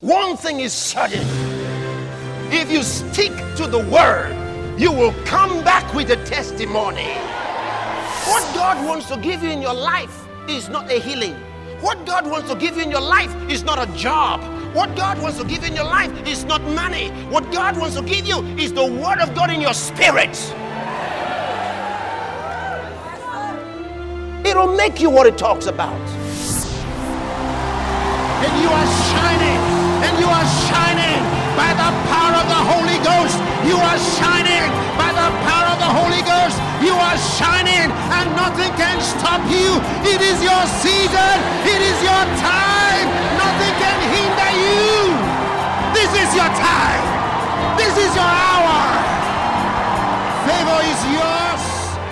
One thing is certain. If you stick to the word, you will come back with a testimony. What God wants to give you in your life is not a healing. What God wants to give you in your life is not a job. What God wants to give you in your life is not money. What God wants to give you is the word of God in your spirit. It'll make you what it talks about. And you are shining. And you are shining by the power of the Holy Ghost. You are shining by the power of the Holy Ghost. You are shining and nothing can stop you. It is your season. It is your time. Nothing can hinder you. This is your time. This is your hour. Favor is yours.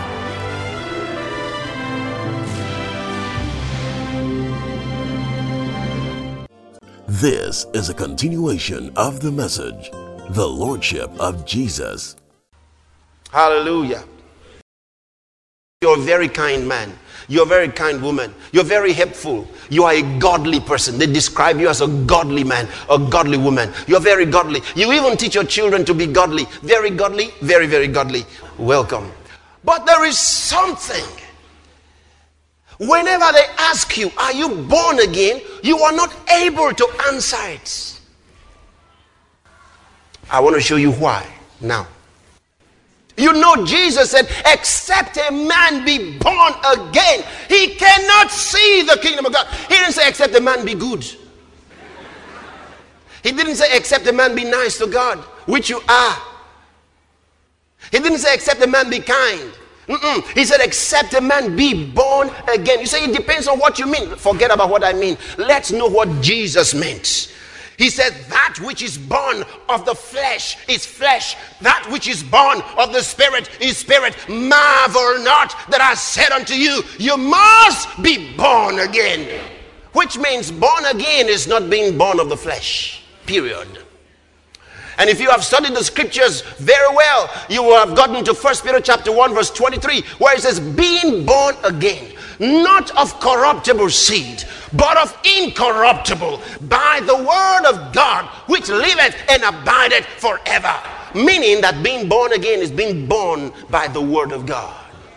This is a continuation of the message, the Lordship of Jesus. Hallelujah. You're a very kind man. You're a very kind woman. You're very helpful. You are a godly person. They describe you as a godly man, a godly woman. You're very godly. You even teach your children to be godly. Very godly, very, very godly. Welcome. But there is something. Whenever they ask you, are you born again? You are not able to answer it. I want to show you why now. You know, Jesus said, except a man be born again, he cannot see the kingdom of God. He didn't say, except a man be good. He didn't say, except a man be nice to God, which you are. He didn't say, except a man be kind. He said, except a man be born again. You say, it depends on what you mean. Forget about what I mean. Let's know what Jesus meant. He said, that which is born of the flesh is flesh. That which is born of the spirit is spirit. Marvel not that I said unto you, you must be born again. Which means born again is not being born of the flesh. Period. And if you have studied the scriptures very well, you will have gotten to 1 Peter chapter 1 verse 23, where it says, being born again, not of corruptible seed, but of incorruptible, by the word of God, which liveth and abideth forever. Meaning that being born again is being born by the word of God.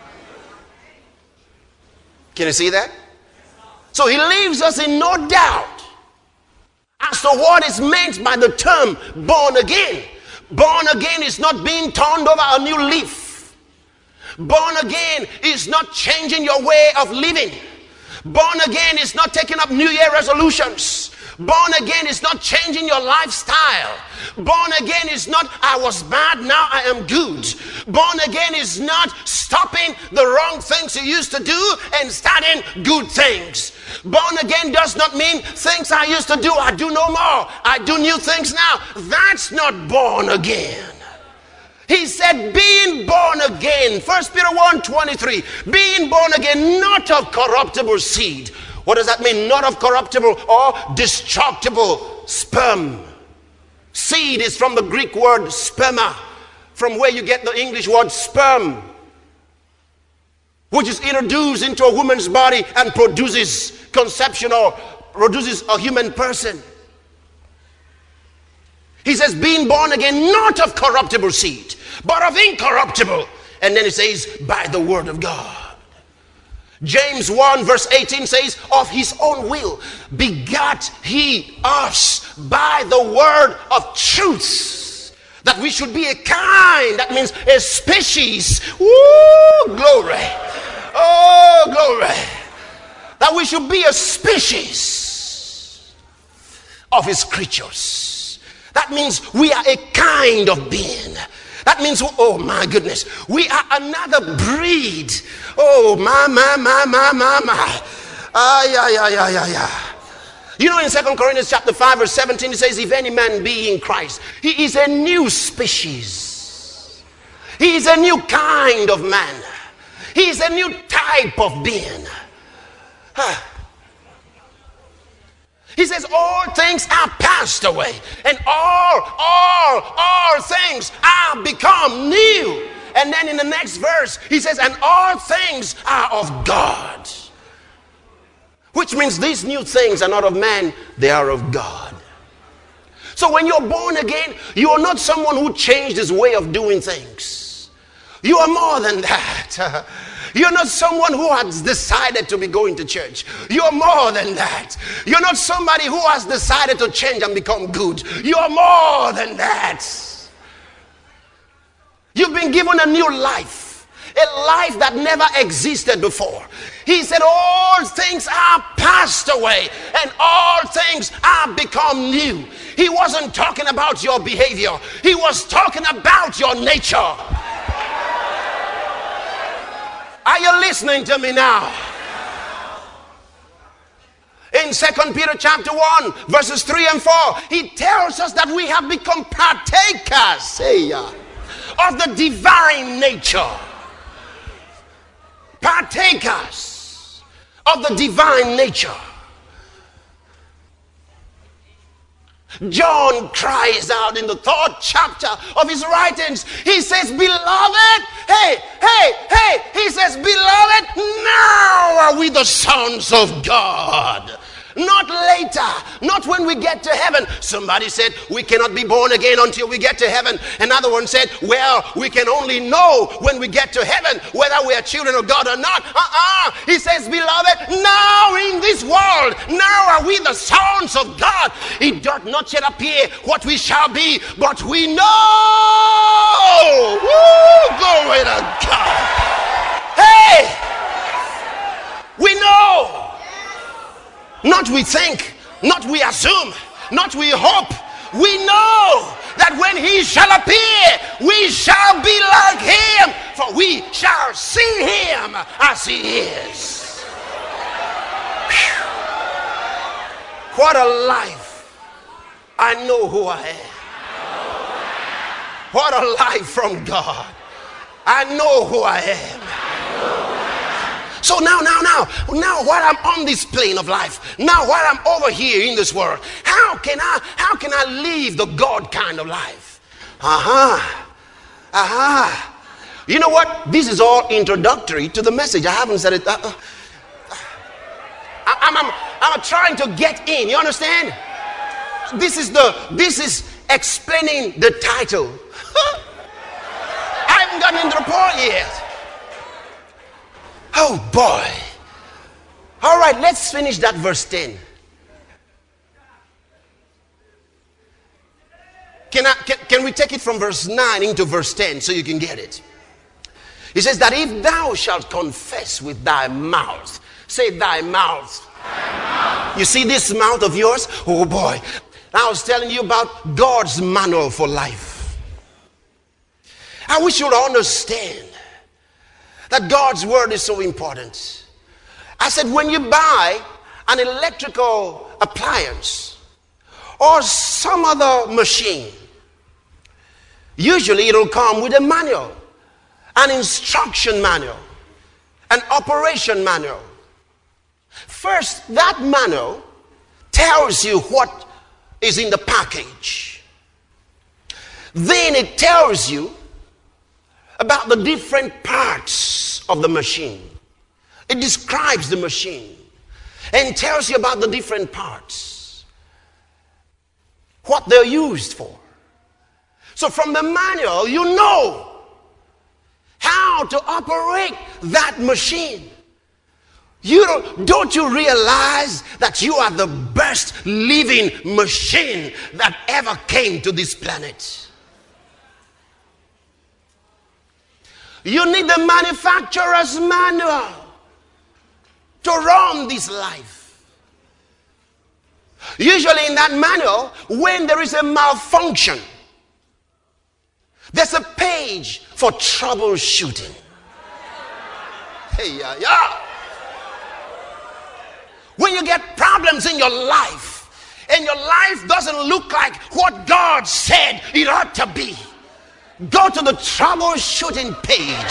Can you see that? So he leaves us in no doubt as to what is meant by the term born again. Born again is not being turned over a new leaf. Born again is not changing your way of living. Born again is not taking up New Year resolutions. Born again is not changing your lifestyle. Born again is not, I was bad, now I am good. Born again is not stopping the wrong things you used to do and starting good things. Born again does not mean things I used to do, I do no more. I do new things now. That's not born again. He said, being born again, 1 Peter 1:23, being born again, not of corruptible seed. What does that mean? Not of corruptible or destructible sperm. Seed is from the Greek word sperma, from where you get the English word sperm, which is introduced into a woman's body and produces conception or produces a human person. He says, being born again, not of corruptible seed, but of incorruptible. And then he says, by the word of God. James 1 verse 18 says, of his own will begat he us by the word of truth, that we should be a kind, that means a species. Woo, glory. Oh, glory. That we should be a species of his creatures. That means we are a kind of being. That means, oh my goodness, we are another breed. Oh, my. You know, in 2 Corinthians chapter 5 verse 17, it says, if any man be in Christ, he is a new species. He is a new kind of man. He is a new type of being. He says, all things are passed away, and all things are become new. And then in the next verse, he says, and all things are of God. Which means these new things are not of man, they are of God. So when you're born again, you are not someone who changed his way of doing things. You are more than that. You're not someone who has decided to be going to church. You're more than that. You're not somebody who has decided to change and become good. You're more than that. You've been given a new life, a life that never existed before. He said all things are passed away and all things are become new. He wasn't talking about your behavior. He was talking about your nature. Are you listening to me now? In 2 Peter chapter 1, verses 3 and 4, he tells us that we have become partakers of the divine nature. Partakers of the divine nature. John cries out in the 3rd chapter of his writings. He says, beloved, he says, beloved, now are we the sons of God. Not later, not when we get to heaven. Somebody said we cannot be born again until we get to heaven. Another one said, well, we can only know when we get to heaven whether we are children of God or not. He says, beloved, now in this world, now are we the sons of God. It doth not yet appear what we shall be, but we know. Woo, glory to God. Hey, we know. Not we think, not we assume, not we hope. We know that when he shall appear, we shall be like him, for we shall see him as he is. Whew. What a life. I know who I am. What a life from God. I know who I am. So now while I'm on this plane of life, now while I'm over here in this world, how can I live the God kind of life? You know what? This is all introductory to the message. I haven't said it. I'm trying to get in. You understand? This is explaining the title. I haven't gotten into the point yet. Oh boy. All right, let's finish that verse 10. Can we take it from verse 9 into verse 10 so you can get it? He says that if thou shalt confess with thy mouth, say thy mouth. You see this mouth of yours? Oh boy. I was telling you about God's manual for life. I wish you would understand that God's word is so important. I said when you buy an electrical appliance or some other machine, usually it'll come with a manual, an instruction manual, an operation manual. First, that manual tells you what is in the package. Then it tells you about the different parts of the machine. It describes the machine and tells you about the different parts, what they're used for. So from the manual, you know how to operate that machine. Don't you realize that you are the best living machine that ever came to this planet? You need the manufacturer's manual to run this life. Usually in that manual, when there is a malfunction, there's a page for troubleshooting. Hey, yeah. When you get problems in your life and your life doesn't look like what God said it ought to be, go to the troubleshooting page.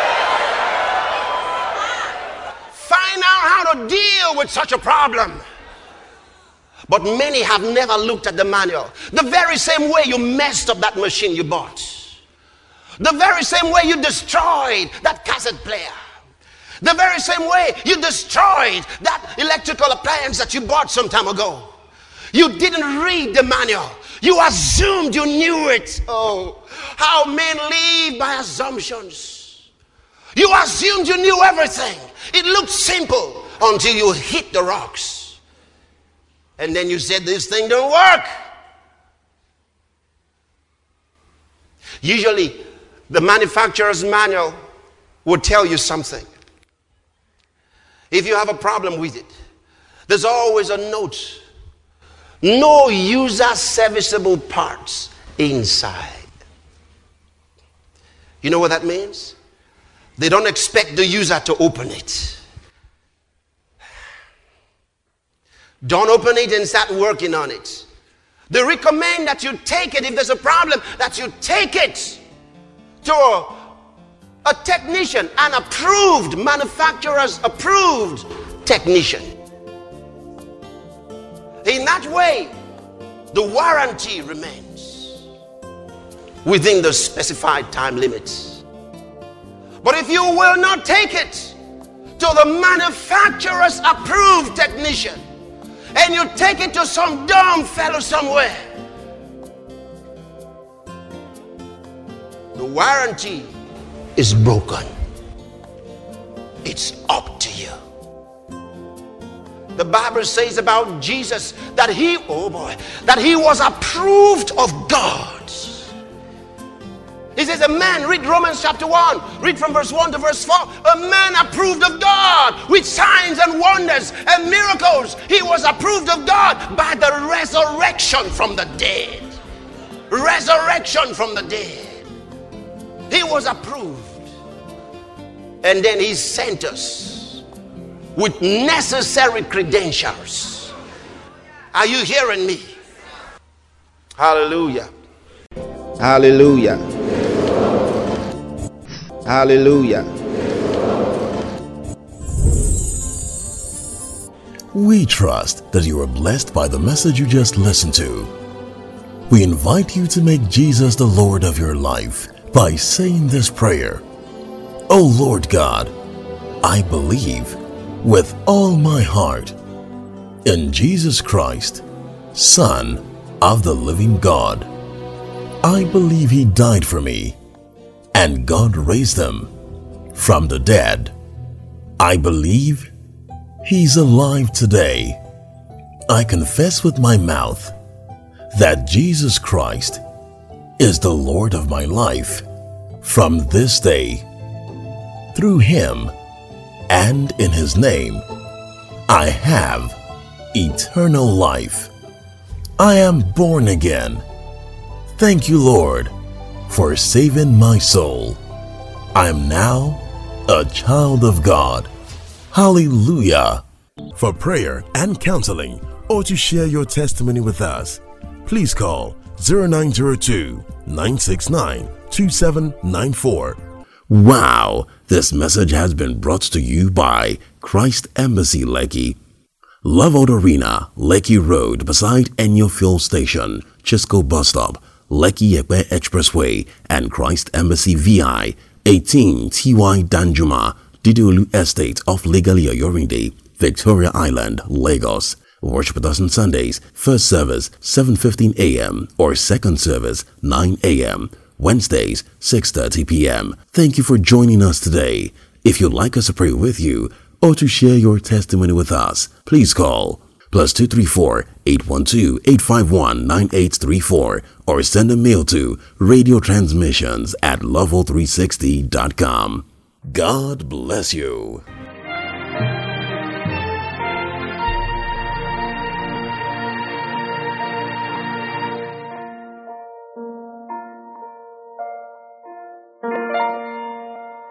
Find out how to deal with such a problem. But many have never looked at the manual. The very same way you messed up that machine you bought. The very same way you destroyed that cassette player. The very same way you destroyed that electrical appliance that you bought some time ago. You didn't read the manual. You assumed you knew it. Oh, how men live by assumptions. You assumed you knew everything. It looked simple until you hit the rocks. And then you said, this thing don't work. Usually, the manufacturer's manual would tell you something. If you have a problem with it, there's always a note. No user serviceable parts inside. You know what that means? They don't expect the user to open it. Don't open it and start working on it. They recommend that you take it, if there's a problem, that you take it to a technician, an approved, manufacturer's approved technician. In that way, the warranty remains within the specified time limits. But if you will not take it to the manufacturer's approved technician, and you take it to some dumb fellow somewhere, the warranty is broken. It's up to you. The Bible says about Jesus that he was approved of God. He says a man, read Romans chapter 1, read from verse 1 to verse 4. A man approved of God with signs and wonders and miracles. He was approved of God by the resurrection from the dead. Resurrection from the dead. He was approved. And then he sent us with necessary credentials. Are you hearing me? Hallelujah. Hallelujah. Hallelujah. We trust that you are blessed by the message you just listened to. We invite you to make Jesus the Lord of your life by saying this prayer. Oh Lord God, I believe with all my heart in Jesus Christ, Son of the living God. I believe He died for me and God raised Him from the dead. I believe He's alive today. I confess with my mouth that Jesus Christ is the Lord of my life from this day. Through Him and in His name, I have eternal life. I am born again. Thank you, Lord, for saving my soul. I am now a child of God. Hallelujah. For prayer and counseling or to share your testimony with us, please call 0902-969-2794. Wow, this message has been brought to you by Christ Embassy Lekki, Love Out Arena, Lekki Road beside Enyo Fuel Station, Chisco Bus Stop, Lekki Ekpe Expressway, and Christ Embassy VI, 18 TY Danjuma, Didulu Estate off Legally Oyorinde, Victoria Island, Lagos. Worship with us on Sundays, first service 7:15 a.m. or second service 9 a.m. Wednesdays 6:30 p.m. Thank you for joining us today. If you'd like us to pray with you or to share your testimony with us, please call +234 812 851 9834 or send a mail to radiotransmissions@level360.com. God bless you.